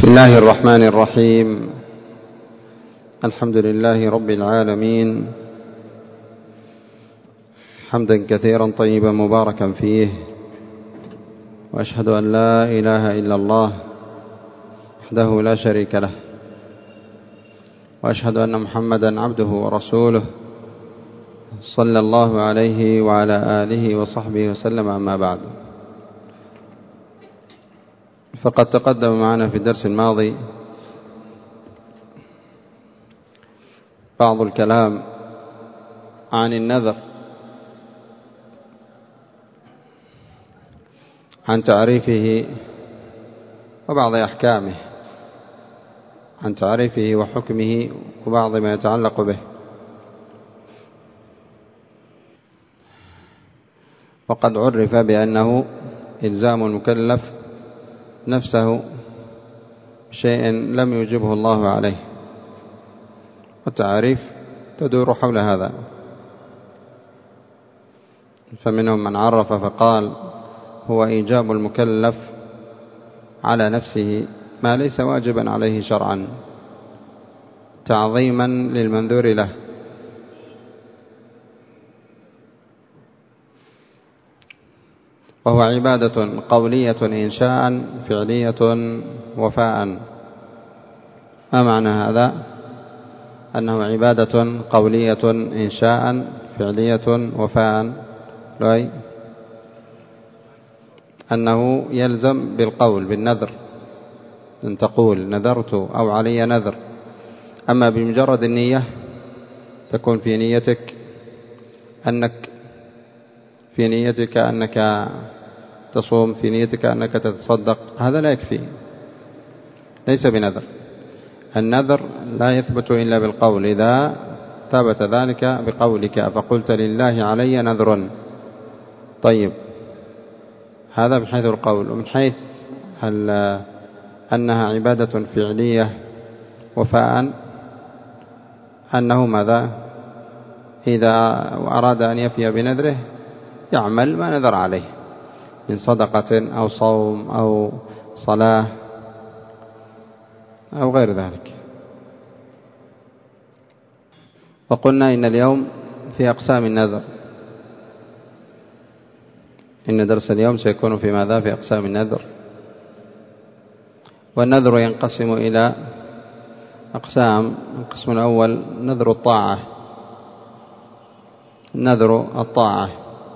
بسم الله الرحمن الرحيم. الحمد لله رب العالمين، حمدا كثيرا طيبا مباركا فيه، وأشهد أن لا إله إلا الله وحده لا شريك له، وأشهد أن محمدا عبده ورسوله صلى الله عليه وعلى آله وصحبه وسلم. أما بعد، فقد تقدم معنا في الدرس الماضي بعض الكلام عن النذر، عن تعريفه وبعض أحكامه، عن تعريفه وحكمه وبعض ما يتعلق به. وقد عرف بأنه إلزام المكلف نفسه بشيء لم يوجبه الله عليه، والتعاريف تدور حول هذا. فمنهم من عرف فقال هو إيجاب المكلف على نفسه ما ليس واجبا عليه شرعا تعظيما للمنذور له، وهو عبادة قولية إنشاء فعلية وفاء. ما معنى هذا؟ أنه عبادة قولية إنشاء فعلية وفاء، أنه يلزم بالقول بالنذر، أن تقول نذرت أو علي نذر. أما بمجرد النية تكون في نيتك أنك تصوم، في نيتك أنك تتصدق، هذا لا يكفي، ليس بنذر. النذر لا يثبت إلا بالقول. إذا ثبت ذلك بقولك فقلت لله علي نذر، طيب، هذا من حيث القول. ومن حيث أنها عبادة فعلية وفاء، أنه ماذا؟ إذا أراد أن يفي بنذره يعمل ما نذر عليه من صدقة أو صوم أو صلاة أو غير ذلك. وقلنا إن اليوم في أقسام النذر، إن درس اليوم سيكون في ماذا؟ في أقسام النذر. والنذر ينقسم إلى أقسام. القسم الأول نذر الطاعة. نذر الطاعة،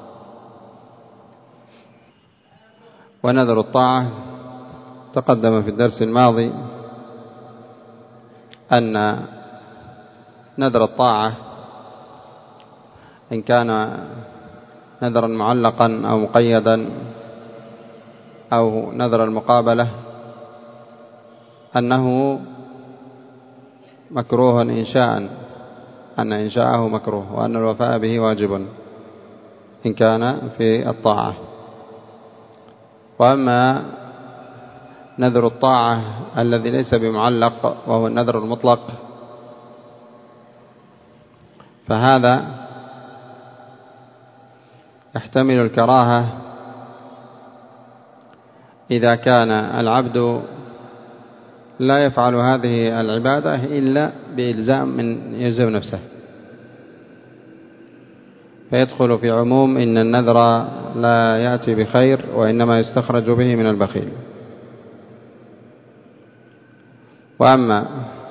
ونذر الطاعة تقدم في الدرس الماضي أن نذر الطاعة إن كان نذرا معلقا أو مقيدا أو نذر المقابلة أنه مكروه إنشاء، أن إنشاءه مكروه، وأن الوفاء به واجب إن كان في الطاعة. وأما نذر الطاعة الذي ليس بمعلق وهو النذر المطلق، فهذا يحتمل الكراهة إذا كان العبد لا يفعل هذه العبادة إلا بإلزام من يلزم نفسه، فيدخل في عموم إن النذر لا يأتي بخير وإنما يستخرج به من البخيل. وأما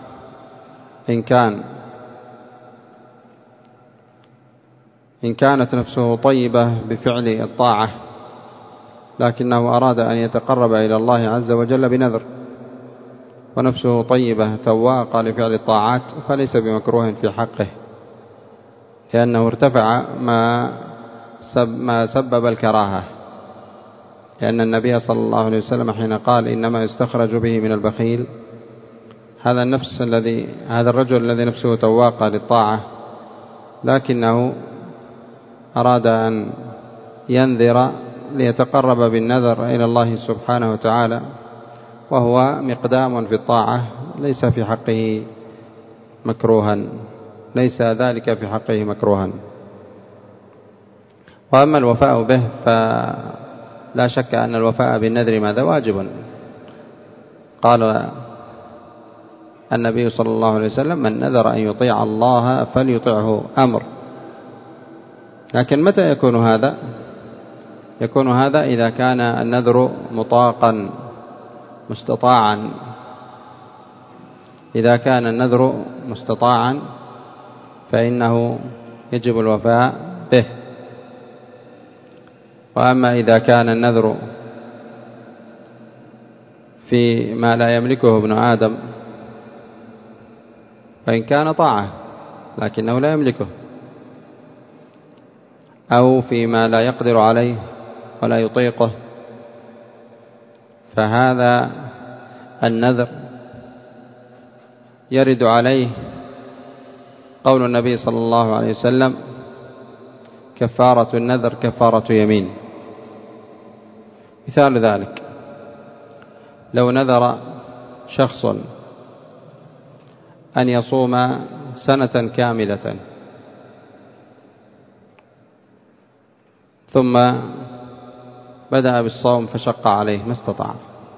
إن كانت نفسه طيبة بفعل الطاعة لكنه أراد أن يتقرب إلى الله عز وجل بنذر، ونفسه طيبة تواقة لفعل الطاعات، فليس بمكروه في حقه، لأنه ارتفع ما سبب الكراهة. لأن النبي صلى الله عليه وسلم حين قال إنما يستخرج به من البخيل، هذا الرجل الذي نفسه تواقة للطاعة لكنه أراد أن ينذر ليتقرب بالنذر إلى الله سبحانه وتعالى، وهو مقدام في الطاعة، ليس في حقه مكروها، ليس ذلك في حقه مكروها. وأما الوفاء به فلا شك أن الوفاء بالنذر ماذا؟ واجب. قال النبي صلى الله عليه وسلم: من نذر أن يطيع الله فليطعه أمر. لكن متى يكون هذا؟ يكون هذا إذا كان النذر مطاقا مستطاعا. إذا كان النذر مستطاعا فإنه يجب الوفاء به. وأما إذا كان النذر في ما لا يملكه ابن آدم فإن كان طاعة لكنه لا يملكه، أو فيما لا يقدر عليه ولا يطيقه، فهذا النذر يرد عليه قول النبي صلى الله عليه وسلم: كفارة النذر كفارة يمين. مثال ذلك: لو نذر شخص أن يصوم سنة كاملة ثم بدأ بالصوم فشق عليه ما استطاع،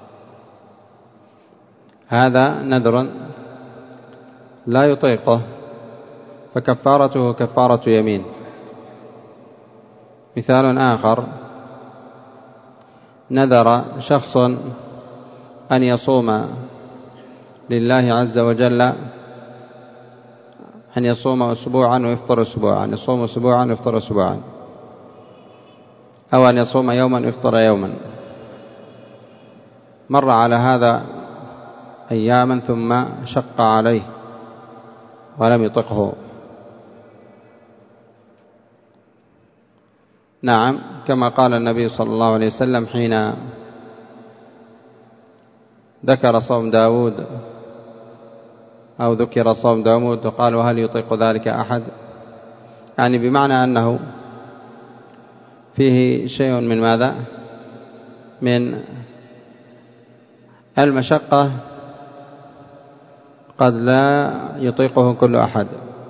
هذا نذر لا يطيقه فكفارته كفارة يمين. مثال آخر: نذر شخص أن يصوم لله عز وجل، أن يصوم أسبوعا ويفطر أسبوعا، يصوم أسبوعا ويفطر أسبوعا، أو أن يصوم يوما ويفطر يوما. مر على هذا أياما ثم شق عليه ولم يطقه. نعم، كما قال النبي صلى الله عليه وسلم حين ذكر صوم داود أو ذكر صوم داود وقال: وهل يطيق ذلك أحد؟ يعني بمعنى أنه فيه شيء من ماذا؟ من المشقة قد لا يطيقه كل أحد.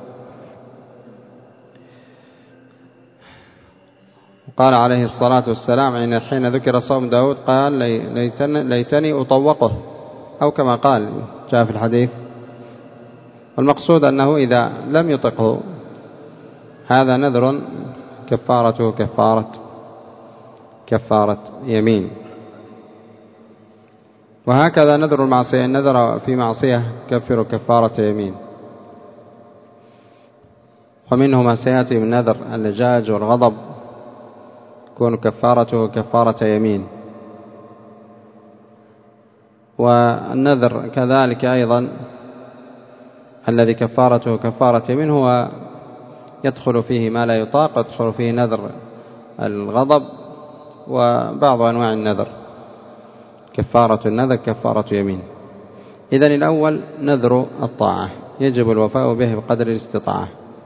قال عليه الصلاة والسلام حين ذكر صوم داود قال: ليتني أطوقه، أو كما قال جاء في الحديث. والمقصود أنه إذا لم يطقه هذا نذر كفارته كفارة يمين. وهكذا نذر المعصية، النذر في معصية كفر كفارة يمين. ومنه ما سيأتي من نذر اللجاج والغضب يكون كفارته كفارة يمين. والنذر كذلك أيضا الذي كفارته كفارة يمين هو يدخل فيه ما لا يطاق، يدخل فيه نذر الغضب وبعض أنواع النذر. كفارة النذر كفارة يمين. إذن الأول نذر الطاعة يجب الوفاء به بقدر الاستطاعة،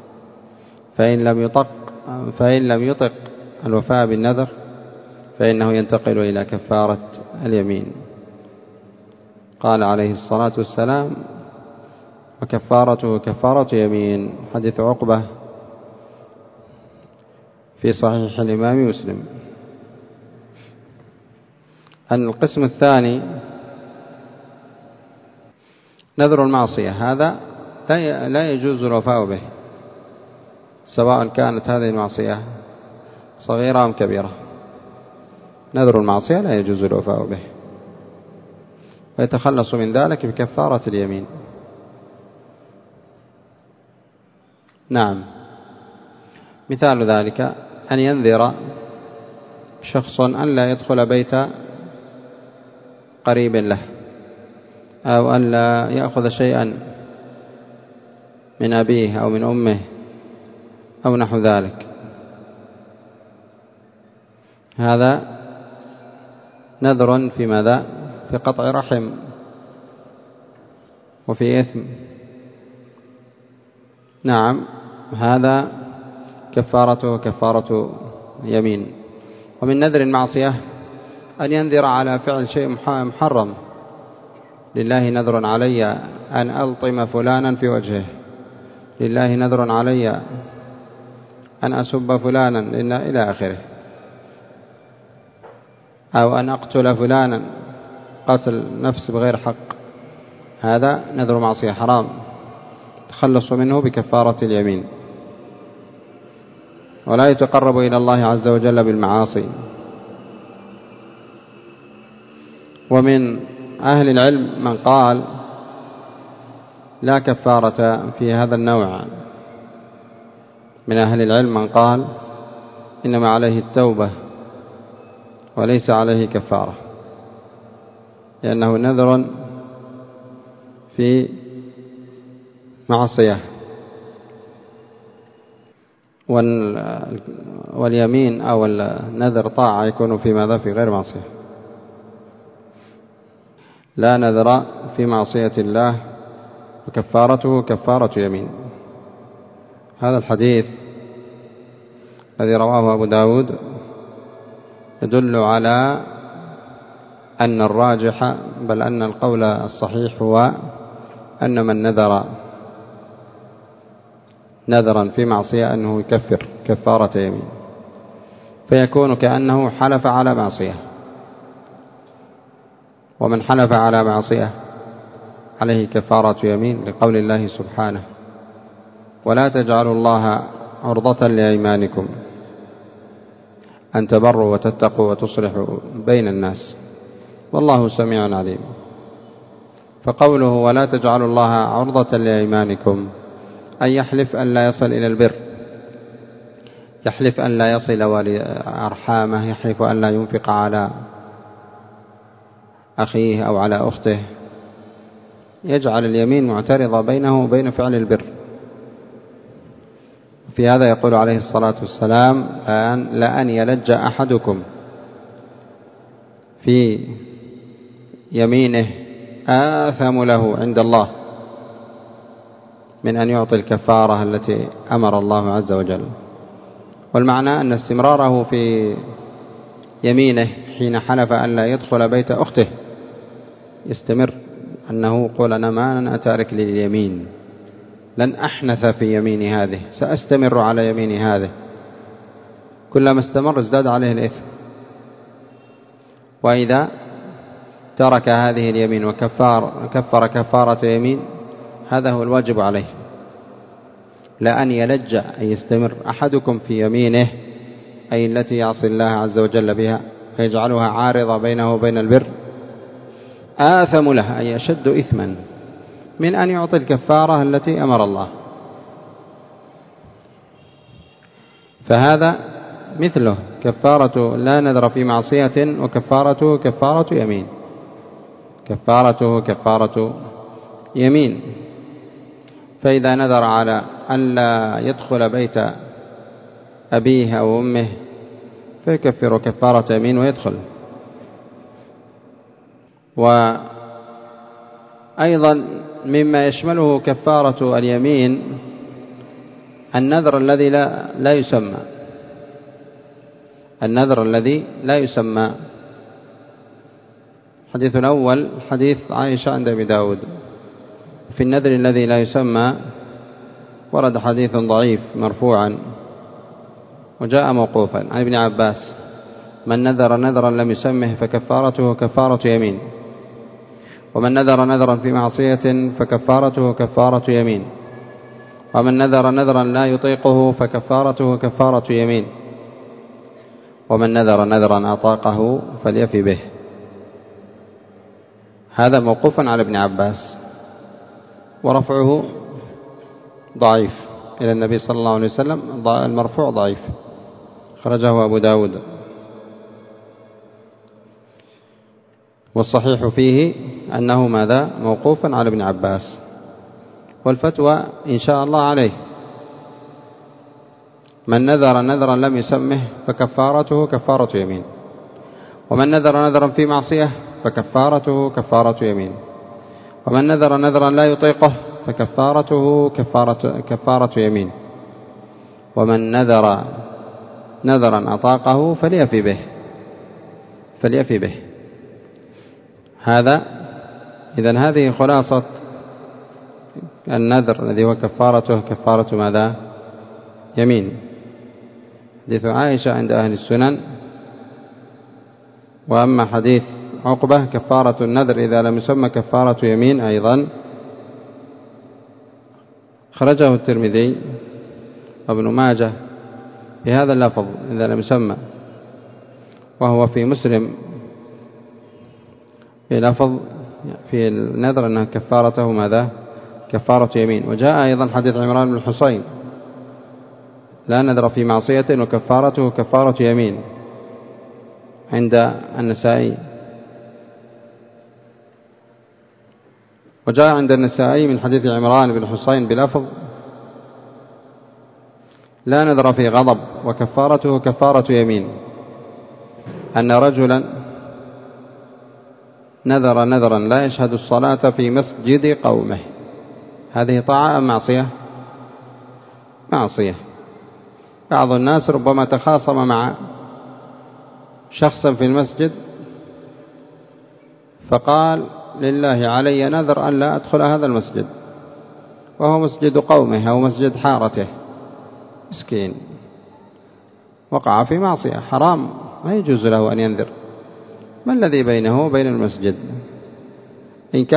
فإن لم يطق الوفاء بالنذر فإنه ينتقل إلى كفارة اليمين. قال عليه الصلاة والسلام: وكفارته كفارة يمين. حديث عقبة في صحيح الإمام مسلم. أن القسم الثاني نذر المعصية، هذا لا يجوز الوفاء به سواء كانت هذه المعصية صغيرة أم كبيرة. نذر المعصية لا يجوز الوفاء به، ويتخلص من ذلك بكفارة اليمين. نعم، مثال ذلك أن ينذر شخص أن لا يدخل بيت قريب له، أو أن لا يأخذ شيئا من أبيه أو من أمه أو نحو ذلك. هذا نذر في ماذا؟ في قطع رحم وفي إثم. نعم، هذا كفارته كفارة يمين. ومن نذر المعصية أن ينذر على فعل شيء محرم. لله نذر علي أن ألطم فلانا في وجهه، لله نذر علي أن أسب فلانا إلى آخره، أو أن أقتل فلانا قتل نفس بغير حق. هذا نذر معصية حرام، تخلص منه بكفارة اليمين. ولا يتقرب إلى الله عز وجل بالمعاصي. ومن أهل العلم من قال لا كفارة في هذا النوع. من أهل العلم من قال إنما عليه التوبة وليس عليه كفارة، لأنه نذر في معصية، واليمين أو النذر طاعة يكون في ماذا؟ في غير معصية. لا نذر في معصية الله وكفارته كفارة يمين. هذا الحديث الذي رواه أبو داود يدل على أن الراجح، بل أن القول الصحيح هو أن من نذر نذرا في معصية أنه يكفر كفارة يمين، فيكون كأنه حلف على معصية. ومن حلف على معصية عليه كفارة يمين، لقول الله سبحانه: ولا تجعلوا الله عرضة لأيمانكم أن تبروا وتتقوا وتصلحوا بين الناس والله سميع عليم. فقوله ولا تجعلوا الله عرضة لأيمانكم أي يحلف أن لا يصل إلى البر، يحلف أن لا يصل أرحامه، يحلف أن لا ينفق على أخيه أو على أخته، يجعل اليمين معترضة بينه وبين فعل البر. في هذا يقول عليه الصلاة والسلام: لأن يلج أحدكم في يمينه آثم له عند الله من أن يعطي الكفارة التي أمر الله عز وجل. والمعنى أن استمراره في يمينه حين حلف أن لا يدخل بيت أخته يستمر، أنه قول أنا ما أتارك لليمين، لن أحنث في يميني هذه، سأستمر على يميني هذه. كلما استمر ازداد عليه الإثم. وإذا ترك هذه اليمين وكفر كفارة يمين، هذا هو الواجب عليه. لأن يلج أن يستمر أحدكم في يمينه، أي التي يعصي الله عز وجل بها فيجعلها عارضة بينه وبين البر، آثم له أي أشد إثما من أن يعطي الكفارة التي أمر الله. فهذا مثله كفارة لا نذر في معصية وكفارته كفارة يمين، كفارته كفارة يمين. فإذا نذر على أن لا يدخل بيت أبيه أو أمه فيكفر كفارة يمين ويدخل. وأيضا مما يشمله كفارة اليمين النذر الذي لا يسمى، النذر الذي لا يسمى. الحديث الأول حديث عائشة عند أبي داود. في النذر الذي لا يسمى ورد حديث ضعيف مرفوعا وجاء موقوفا عن ابن عباس: من نذر نذرا لم يسمه فكفارته كفارة يمين، ومن نذر نذرا في معصية فكفارته كفارة يمين، ومن نذر نذرا لا يطيقه فكفارته كفارة يمين، ومن نذر نذرا أطاقه فليفي به. هذا موقوفا على ابن عباس، ورفعه ضعيف إلى النبي صلى الله عليه وسلم، المرفوع ضعيف، خرجه أبو داود. والصحيح فيه أنه ماذا؟ موقوفا على ابن عباس، والفتوى إن شاء الله عليه. من نذر نذرا لم يسمه فكفارته كفارة يمين، ومن نذر نذرا في معصية فكفارته كفارة يمين، ومن نذر نذرا لا يطيقه فكفارته كفارة يمين، ومن نذر نذرا أطاقه فليفي به. هذا إذن هذه خلاصة النذر الذي هو كفارته كفارة ماذا؟ يمين. حديث عائشة عند أهل السنن. وأما حديث عقبة كفارة النذر إذا لم يسمى كفارة يمين أيضا. خرجه الترمذي وابن ماجه بهذا اللفظ إذا لم يسمى، وهو في مسلم في لفظ في النذر أنها كفارته ماذا؟ كفارة يمين. وجاء أيضا حديث عمران بن الحصين لا نذر في معصية وكفارته كفارة يمين عند النسائي. وجاء عند النسائي من حديث عمران بن الحصين بلفظ لا نذر في غضب وكفارته كفارة يمين، أن رجلا نذر نذرا لا يشهد الصلاة في مسجد قومه. هذه طاعة أم معصية؟ معصية. بعض الناس ربما تخاصم مع شخصا في المسجد فقال لله علي نذر أن لا أدخل هذا المسجد، وهو مسجد قومه أو مسجد حارته، مسكين وقع في معصية حرام، ما يجوز له أن ينذر. ما الذي بينه وبين المسجد؟ إن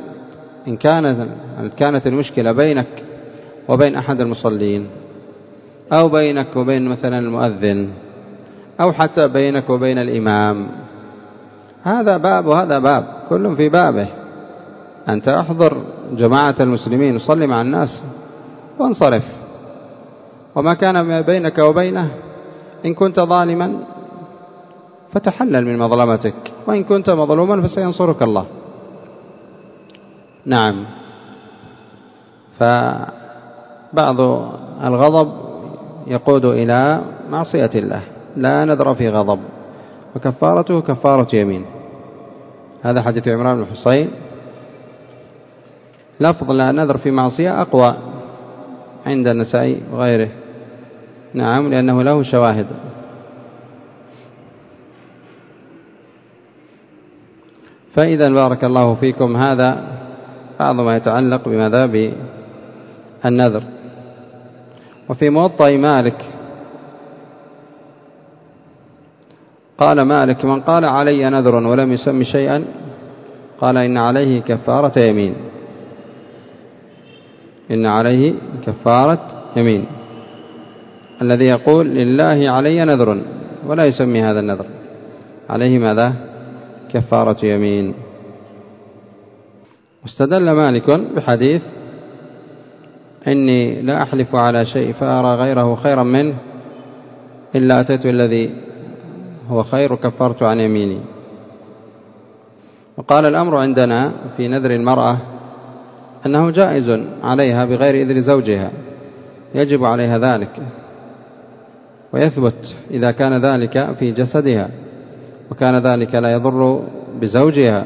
كانت المشكلة بينك وبين أحد المصلين، أو بينك وبين مثلا المؤذن، أو حتى بينك وبين الإمام، هذا باب وهذا باب، كل في بابه. أنت أحضر جماعة المسلمين وصلي مع الناس وانصرف. وما كان بينك وبينه إن كنت ظالما فتحلل من مظلمتك، وإن كنت مظلوما فسينصرك الله. نعم. فبعض الغضب يقود إلى معصية الله. لا نذر في غضب وكفارته كفارة يمين. هذا حديث عمران بن الحصين. لفظ لا نذر في معصية أقوى عند النسائي وغيره. نعم، لأنه له شواهد. فإذا بارك الله فيكم هذا بعض ما يتعلق بماذا؟ بالنذر. وفي موطأ مالك قال مالك من قال علي نذر ولم يسم شيئا قال إن عليه كفارة يمين. إن عليه كفارة يمين. الذي يقول لله علي نذر ولا يسمي هذا النذر عليه ماذا؟ كفارة يمين. واستدل مالك بحديث إني لا أحلف على شيء فأرى غيره خيرا منه إلا أتيت الذي هو خير كفرت عن يميني. وقال الأمر عندنا في نذر المرأة أنه جائز عليها بغير إذن زوجها، يجب عليها ذلك، ويثبت إذا كان ذلك في جسدها، وكان ذلك لا يضر بزوجها،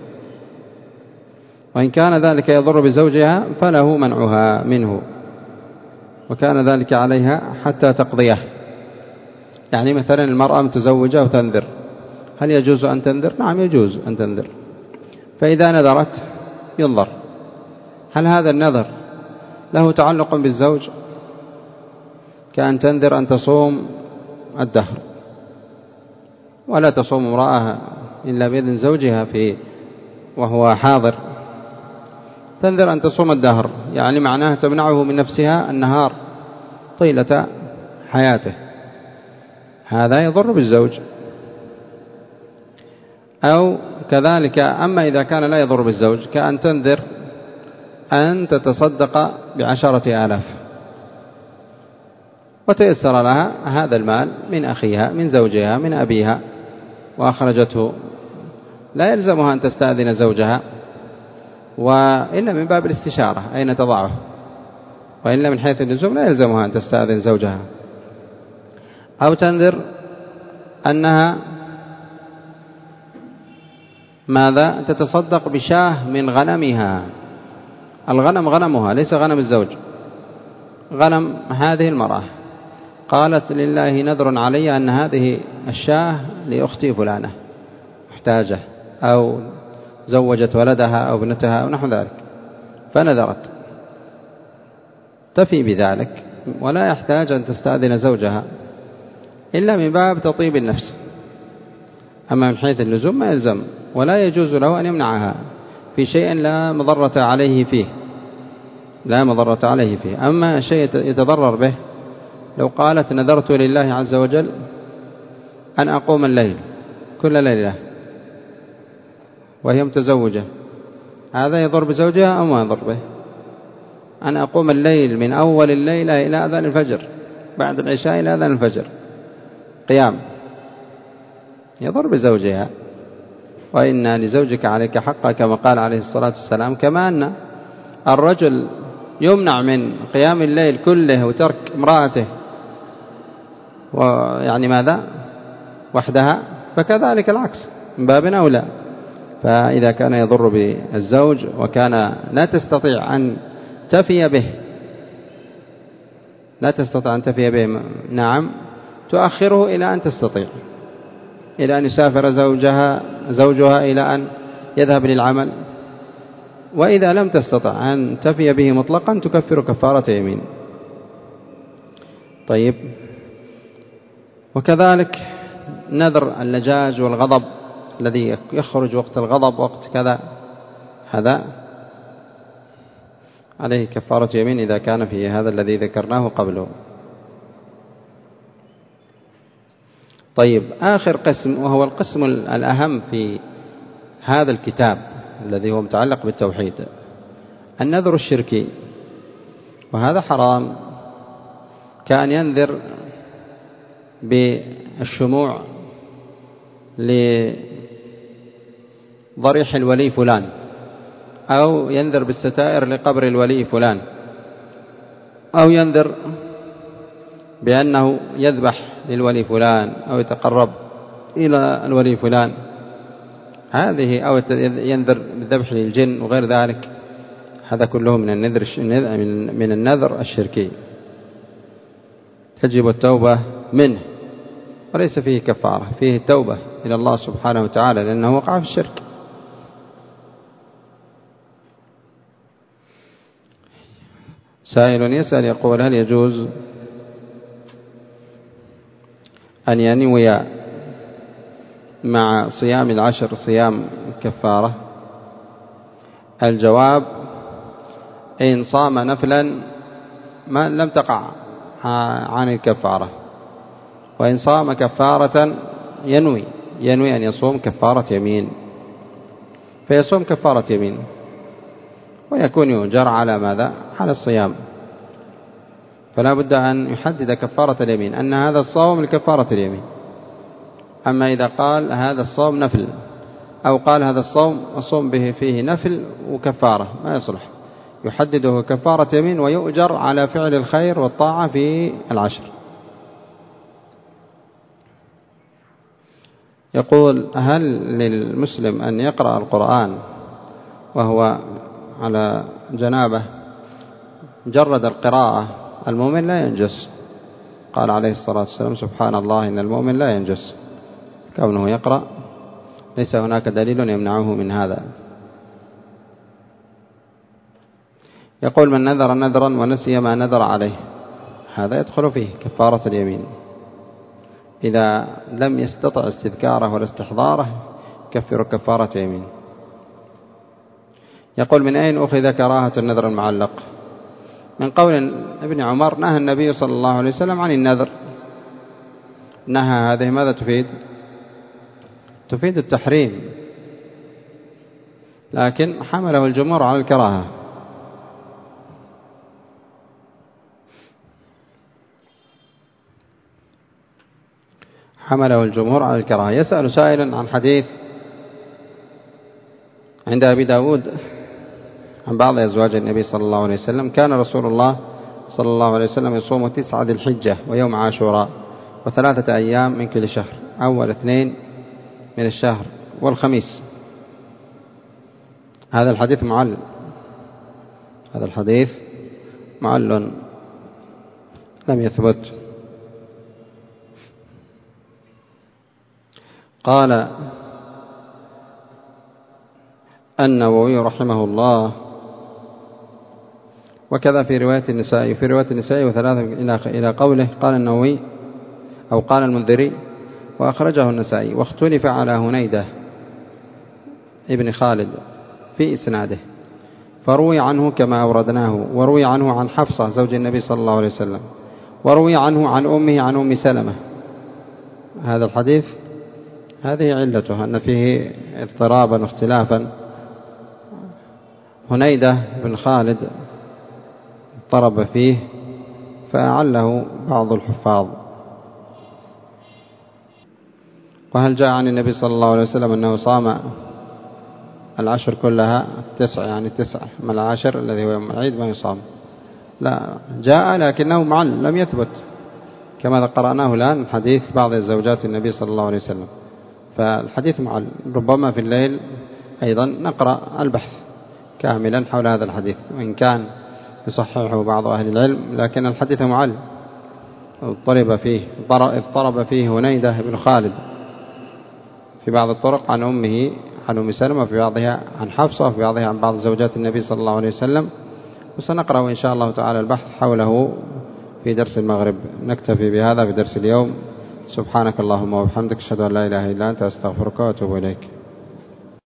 وإن كان ذلك يضر بزوجها فله منعها منه، وكان ذلك عليها حتى تقضيه. يعني مثلا المرأة متزوجة وتنذر، هل يجوز أن تنذر؟ نعم يجوز أن تنذر. فإذا نذرت ينظر هل هذا النذر له تعلق بالزوج، كأن تنذر أن تصوم الدهر ولا تصوم امرأة إلا بإذن زوجها وهو حاضر، تنذر أن تصوم الدهر، يعني معناه تمنعه من نفسها النهار طيلة حياته، هذا يضر بالزوج. أو كذلك أما إذا كان لا يضر بالزوج، كأن تنذر أن تتصدق ب10,000 وتيسر لها هذا المال من أخيها من زوجها من أبيها وأخرجته، لا يلزمها أن تستأذن زوجها، وإلا من باب الاستشارة أين تضعه، وإلا من حيث اللزوم لا يلزمها أن تستأذن زوجها. أو تنذر أنها ماذا؟ تتصدق بشاه من غنمها. الغنم غنمها ليس غنم الزوج، غنم هذه المرأة. قالت لله نذر علي أن هذه الشاه لأختي فلانة محتاجة، أو زوجت ولدها أو ابنتها أو نحو ذلك، فنذرت، تفي بذلك ولا يحتاج أن تستأذن زوجها إلا من باب تطيب النفس. أما من حيث اللزوم ما يلزم ولا يجوز له أن يمنعها في شيء لا مضرة عليه فيه، لا مضرة عليه فيه. أما شيء يتضرر به، لو قالت نذرت لله عز وجل أن أقوم الليل كل ليلة وهي متزوجة، هذا يضر بزوجها أو ما يضر به؟ أن أقوم الليل من أول الليلة إلى أذان الفجر، بعد العشاء إلى أذان الفجر قيام، يضر بزوجها. وإن لزوجك عليك حقا كما قال عليه الصلاة والسلام. كما أن الرجل يمنع من قيام الليل كله وترك امرأته ويعني ماذا وحدها، فكذلك العكس من باب أولى. فإذا كان يضر بالزوج وكان لا تستطيع أن تفي به، لا تستطيع أن تفي به، نعم تؤخره إلى أن تستطيع، إلى أن يسافر زوجها إلى أن يذهب للعمل. وإذا لم تستطع أن تفي به مطلقا تكفر كفارة يمين. طيب، وكذلك نذر اللجاج والغضب الذي يخرج وقت الغضب وقت كذا، هذا عليه كفارة يمين إذا كان فيه هذا الذي ذكرناه قبله. طيب، آخر قسم وهو القسم الأهم في هذا الكتاب الذي هو متعلق بالتوحيد، النذر الشركي. وهذا حرام، كأن ينذر بالشموع لضريح الولي فلان، أو ينذر بالستائر لقبر الولي فلان، أو ينذر بأنه يذبح للولي فلان أو يتقرب إلى الولي فلان، هذه أو ينذر بالذبح للجن وغير ذلك، هذا كله من النذر الشركي، تجب التوبة منه، وليس فيه كفارة، فيه التوبة إلى الله سبحانه وتعالى لأنه وقع في الشرك. سائل يسأل يقول: هل يجوز أن ينوي مع صيام العشر صيام كفارة؟ الجواب: إن صام نفلا ما لم تقع عن الكفارة، وإن صام كفارة ينوي أن يصوم كفارة يمين، فيصوم كفارة يمين ويكون يؤجر على ماذا؟ على الصيام. فلا بد أن يحدد كفارة اليمين أن هذا الصوم لكفارة اليمين. أما إذا قال هذا الصوم نفل، أو قال هذا الصوم أصوم به فيه نفل وكفارة، ما يصلح، يحدده كفارة يمين ويؤجر على فعل الخير والطاعة في العشر. يقول: هل للمسلم أن يقرأ القرآن وهو على جنابه؟ مجرد القراءة، المؤمن لا ينجس، قال عليه الصلاة والسلام: سبحان الله إن المؤمن لا ينجس. كونه يقرأ ليس هناك دليل يمنعه من هذا. يقول: من نذر نذرا ونسي ما نذر عليه، هذا يدخل فيه كفارة اليمين، إذا لم يستطع استذكاره ولا استحضاره كفر كفارة يمين. يقول: من أين أخذ كراهة النذر المعلق؟ من قول ابن عمر: نهى النبي صلى الله عليه وسلم عن النذر. نهى، هذه ماذا تفيد؟ تفيد التحريم، لكن حمله الجمهور على الكراهة. حمله الجمهور على الكراهة. يسأل سائل عن حديث عند أبي داود عن بعض أزواج النبي صلى الله عليه وسلم: كان رسول الله صلى الله عليه وسلم يصوم 9 ذي الحجة ويوم عاشوراء و3 أيام من كل شهر، أول 2 من الشهر والخميس. هذا الحديث معل، هذا الحديث معل لم يثبت. قال النووي رحمه الله: وكذا في رواية النسائي، في رواية النسائي وثلاثة إلى قوله. قال النووي أو قال المنذري: وأخرجه النسائي. واختلف على هنيدة ابن خالد في إسناده، فروي عنه كما أوردناه، وروي عنه عن حفصة زوج النبي صلى الله عليه وسلم، وروي عنه عن أمه عن أم سلمة. هذا الحديث هذه علته أن فيه اضطرابا واختلافا. هنيدة بن خالد اضطرب فيه فأعله بعض الحفاظ. وهل جاء عن النبي صلى الله عليه وسلم أنه صام العشر كلها 9، يعني 9 من العاشر الذي هو يوم العيد ما يصام؟ لا، جاء لكنه معل لم يثبت، كما قرأناه الآن حديث بعض زوجات النبي صلى الله عليه وسلم، فالحديث معل. ربما في الليل أيضا نقرأ البحث كاملا حول هذا الحديث، وإن كان يصححه بعض أهل العلم، لكن الحديث معل اضطرب فيه هنيدة بن خالد في بعض الطرق عن أمه عن أم سلمة، في بعضها عن حفصة، وفي بعضها عن بعض زوجات النبي صلى الله عليه وسلم. وسنقرأ إن شاء الله تعالى البحث حوله في درس المغرب. نكتفي بهذا في درس اليوم. سبحانك اللهم وبحمدك، أشهد أن لا إله إلا أنت، أستغفرك وأتوب إليك.